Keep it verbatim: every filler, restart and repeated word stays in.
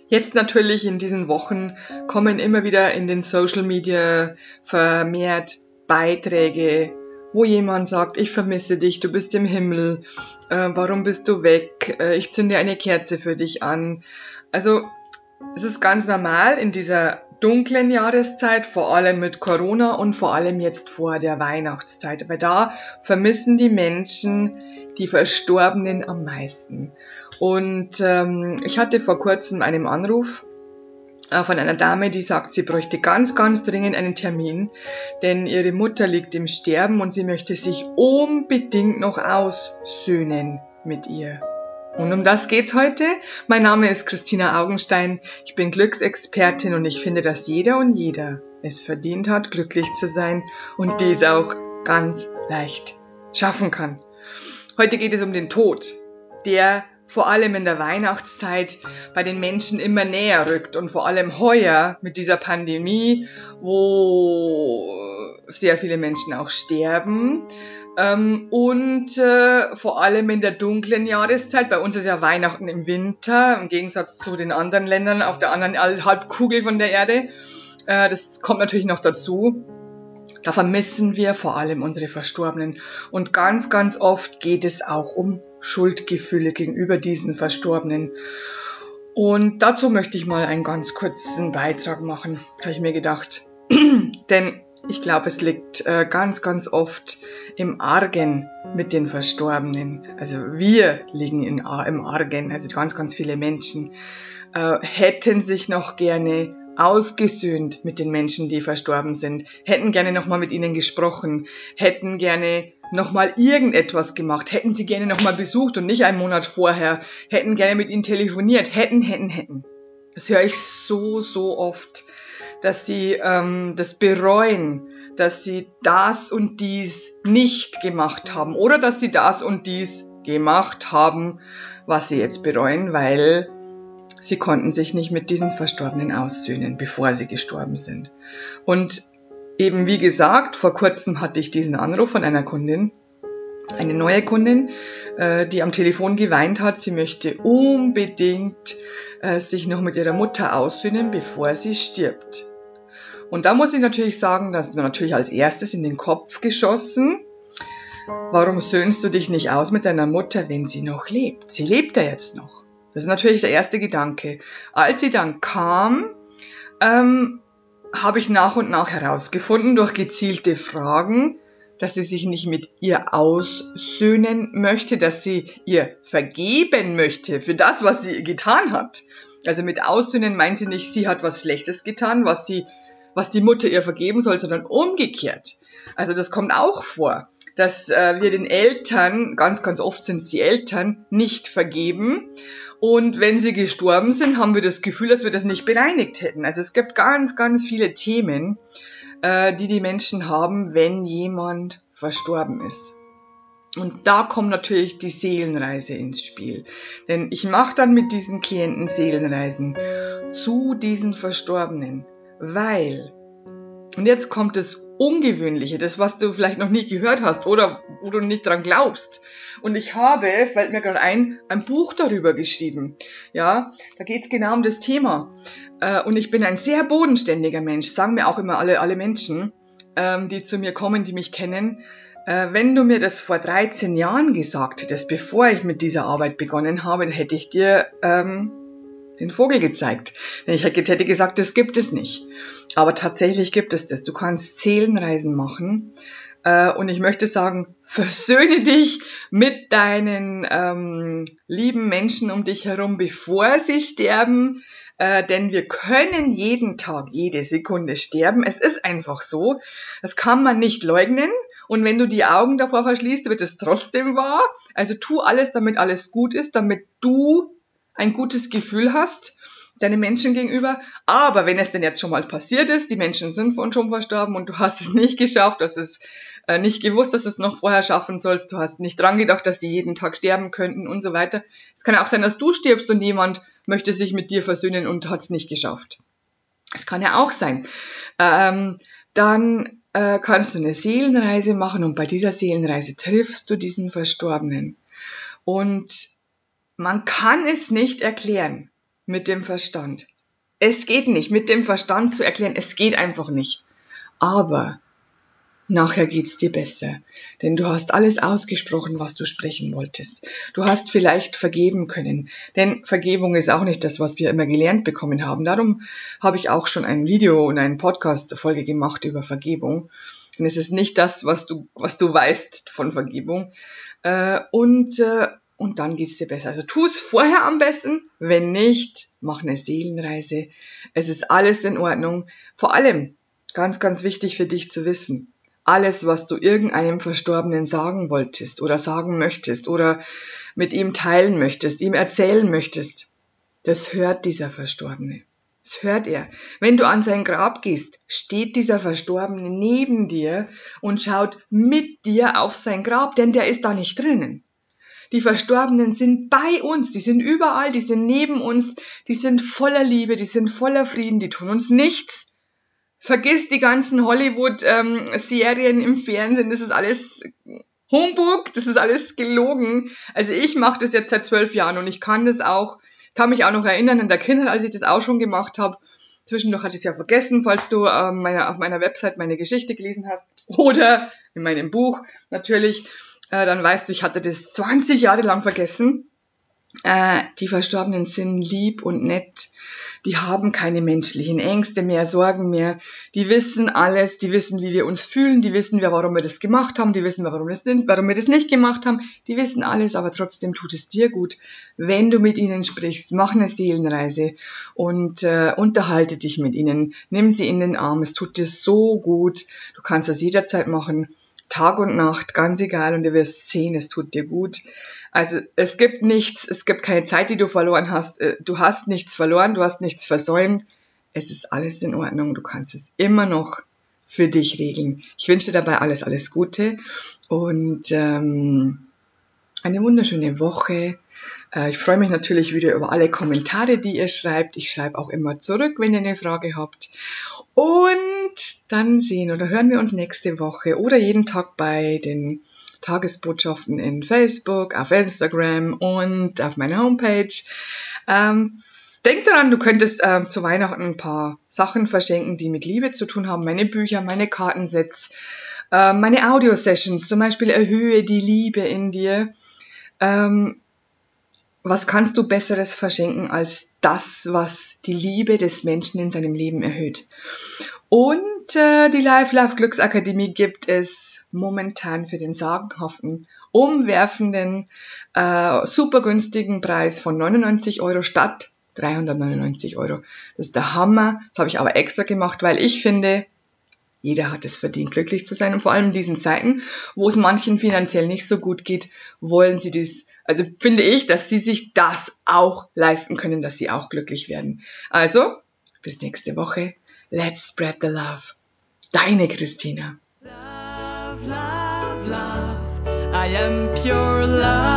Jetzt natürlich in diesen Wochen kommen immer wieder in den Social Media vermehrt Beiträge, wo jemand sagt, ich vermisse dich, du bist im Himmel, äh, warum bist du weg, äh, ich zünde eine Kerze für dich an. Also es ist ganz normal in dieser dunklen Jahreszeit, vor allem mit Corona und vor allem jetzt vor der Weihnachtszeit, weil da vermissen die Menschen die Verstorbenen am meisten. Und ähm, ich hatte vor kurzem einen Anruf äh, von einer Dame, die sagt, sie bräuchte ganz, ganz dringend einen Termin, denn ihre Mutter liegt im Sterben und sie möchte sich unbedingt noch aussöhnen mit ihr. Und um das geht's heute. Mein Name ist Christina Augenstein, ich bin Glücksexpertin und ich finde, dass jeder und jeder es verdient hat, glücklich zu sein und dies auch ganz leicht schaffen kann. Heute geht es um den Tod, der vor allem in der Weihnachtszeit bei den Menschen immer näher rückt und vor allem heuer mit dieser Pandemie, wo sehr viele Menschen auch sterben ähm, und äh, vor allem in der dunklen Jahreszeit. Bei uns ist ja Weihnachten im Winter, im Gegensatz zu den anderen Ländern auf der anderen Halbkugel von der Erde. Äh, das kommt natürlich noch dazu. Da vermissen wir vor allem unsere Verstorbenen. Und ganz, ganz oft geht es auch um Schuldgefühle gegenüber diesen Verstorbenen. Und dazu möchte ich mal einen ganz kurzen Beitrag machen, habe ich mir gedacht. Denn ich glaube, es liegt äh, ganz, ganz oft im Argen mit den Verstorbenen. Also wir liegen in, im Argen, also ganz, ganz viele Menschen äh, hätten sich noch gerne ausgesöhnt mit den Menschen, die verstorben sind, hätten gerne nochmal mit ihnen gesprochen, hätten gerne nochmal irgendetwas gemacht, hätten sie gerne nochmal besucht und nicht einen Monat vorher, hätten gerne mit ihnen telefoniert, hätten, hätten, hätten. Das höre ich so, so oft, dass sie ähm, das bereuen, dass sie das und dies nicht gemacht haben oder dass sie das und dies gemacht haben, was sie jetzt bereuen, weil sie konnten sich nicht mit diesen Verstorbenen aussöhnen, bevor sie gestorben sind. Und eben wie gesagt, vor kurzem hatte ich diesen Anruf von einer Kundin, eine neue Kundin, äh, die am Telefon geweint hat, sie möchte unbedingt äh, sich noch mit ihrer Mutter aussöhnen, bevor sie stirbt. Und da muss ich natürlich sagen, das ist mir natürlich als erstes in den Kopf geschossen. Warum söhnst du dich nicht aus mit deiner Mutter, wenn sie noch lebt? Sie lebt ja jetzt noch. Das ist natürlich der erste Gedanke. Als sie dann kam, ähm, habe ich nach und nach herausgefunden, durch gezielte Fragen, dass sie sich nicht mit ihr aussöhnen möchte, dass sie ihr vergeben möchte für das, was sie getan hat. Also mit aussöhnen meint sie nicht, sie hat was Schlechtes getan, was die, was die Mutter ihr vergeben soll, sondern umgekehrt. Also das kommt auch vor, dass äh, wir den Eltern, ganz, ganz oft sind es die Eltern, nicht vergeben. Und wenn sie gestorben sind, haben wir das Gefühl, dass wir das nicht bereinigt hätten. Also es gibt ganz, ganz viele Themen, äh, die die Menschen haben, wenn jemand verstorben ist. Und da kommt natürlich die Seelenreise ins Spiel. Denn ich mache dann mit diesen Klienten Seelenreisen zu diesen Verstorbenen, weil, und jetzt kommt das Ungewöhnliche, das, was du vielleicht noch nicht gehört hast oder wo du nicht dran glaubst. Und ich habe, fällt mir gerade ein, ein Buch darüber geschrieben. Ja, da geht es genau um das Thema. Und ich bin ein sehr bodenständiger Mensch, sagen mir auch immer alle, alle Menschen, die zu mir kommen, die mich kennen. Wenn du mir das vor dreizehn Jahren gesagt hättest, bevor ich mit dieser Arbeit begonnen habe, dann hätte ich dir ähm, den Vogel gezeigt. Denn ich hätte gesagt, das gibt es nicht. Aber tatsächlich gibt es das. Du kannst Seelenreisen machen. Äh, und ich möchte sagen, versöhne dich mit deinen ähm, lieben Menschen um dich herum, bevor sie sterben. Äh, denn wir können jeden Tag, jede Sekunde sterben. Es ist einfach so. Das kann man nicht leugnen. Und wenn du die Augen davor verschließt, wird es trotzdem wahr. Also tu alles, damit alles gut ist, damit du ein gutes Gefühl hast, deine Menschen gegenüber. Aber wenn es denn jetzt schon mal passiert ist, die Menschen sind schon verstorben und du hast es nicht geschafft, du hast es äh, nicht gewusst, dass du es noch vorher schaffen sollst, du hast nicht dran gedacht, dass die jeden Tag sterben könnten und so weiter. Es kann ja auch sein, dass du stirbst und jemand möchte sich mit dir versöhnen und hat es nicht geschafft. Es kann ja auch sein. Ähm, dann äh, kannst du eine Seelenreise machen und bei dieser Seelenreise triffst du diesen Verstorbenen. Und man kann es nicht erklären. mit dem Verstand. Es geht nicht, mit dem Verstand zu erklären, es geht einfach nicht. Aber nachher geht's dir besser, denn du hast alles ausgesprochen, was du sprechen wolltest. Du hast vielleicht vergeben können, denn Vergebung ist auch nicht das, was wir immer gelernt bekommen haben. Darum habe ich auch schon ein Video und eine Podcast-Folge gemacht über Vergebung. Und es ist nicht das, was du, was du weißt von Vergebung. Und, und dann geht's dir besser. Also tu es vorher am besten, wenn nicht, mach eine Seelenreise. Es ist alles in Ordnung. Vor allem, ganz, ganz wichtig für dich zu wissen, alles, was du irgendeinem Verstorbenen sagen wolltest oder sagen möchtest oder mit ihm teilen möchtest, ihm erzählen möchtest, das hört dieser Verstorbene. Das hört er. Wenn du an sein Grab gehst, steht dieser Verstorbene neben dir und schaut mit dir auf sein Grab, denn der ist da nicht drinnen. Die Verstorbenen sind bei uns, die sind überall, die sind neben uns, die sind voller Liebe, die sind voller Frieden, die tun uns nichts. Vergiss die ganzen Hollywood-Serien im Fernsehen, das ist alles Humbug, das ist alles gelogen. Also ich mache das jetzt seit zwölf Jahren und ich kann das auch, kann mich auch noch erinnern an der Kindheit, als ich das auch schon gemacht habe. Zwischendurch hatte ich es ja vergessen, falls du äh, meine, auf meiner Website meine Geschichte gelesen hast oder in meinem Buch natürlich, äh, dann weißt du, ich hatte das zwanzig Jahre lang vergessen. Äh, die Verstorbenen sind lieb und nett. Die haben keine menschlichen Ängste mehr, Sorgen mehr. Die wissen alles, die wissen, wie wir uns fühlen, die wissen, warum wir das gemacht haben, die wissen, warum wir das, warum wir das nicht gemacht haben. Die wissen alles, aber trotzdem tut es dir gut, wenn du mit ihnen sprichst. Mach eine Seelenreise und äh, unterhalte dich mit ihnen. Nimm sie in den Arm, es tut dir so gut. Du kannst das jederzeit machen, Tag und Nacht, ganz egal, und du wirst sehen, es tut dir gut. Also es gibt nichts, es gibt keine Zeit, die du verloren hast. Du hast nichts verloren, du hast nichts versäumt. Es ist alles in Ordnung, du kannst es immer noch für dich regeln. Ich wünsche dir dabei alles, alles Gute und ähm, eine wunderschöne Woche. Äh, ich freue mich natürlich wieder über alle Kommentare, die ihr schreibt. Ich schreibe auch immer zurück, wenn ihr eine Frage habt. Und dann sehen oder hören wir uns nächste Woche oder jeden Tag bei den Tagesbotschaften in Facebook, auf Instagram und auf meiner Homepage. Ähm, denk daran, du könntest ähm, zu Weihnachten ein paar Sachen verschenken, die mit Liebe zu tun haben. Meine Bücher, meine Kartensets, äh, meine Audio-Sessions, zum Beispiel Erhöhe die Liebe in dir. Ähm, was kannst du Besseres verschenken als das, was die Liebe des Menschen in seinem Leben erhöht? Und äh, die Life Love Glücksakademie gibt es momentan für den sagenhaften, umwerfenden, äh, super günstigen Preis von neunundneunzig Euro statt dreihundertneunundneunzig Euro. Das ist der Hammer. Das habe ich aber extra gemacht, weil ich finde, jeder hat es verdient, glücklich zu sein. Und vor allem in diesen Zeiten, wo es manchen finanziell nicht so gut geht, wollen sie dies, also finde ich, dass sie sich das auch leisten können, dass sie auch glücklich werden. Also, bis nächste Woche. Let's spread the love. Deine Christina. Love, love, love. I am pure love.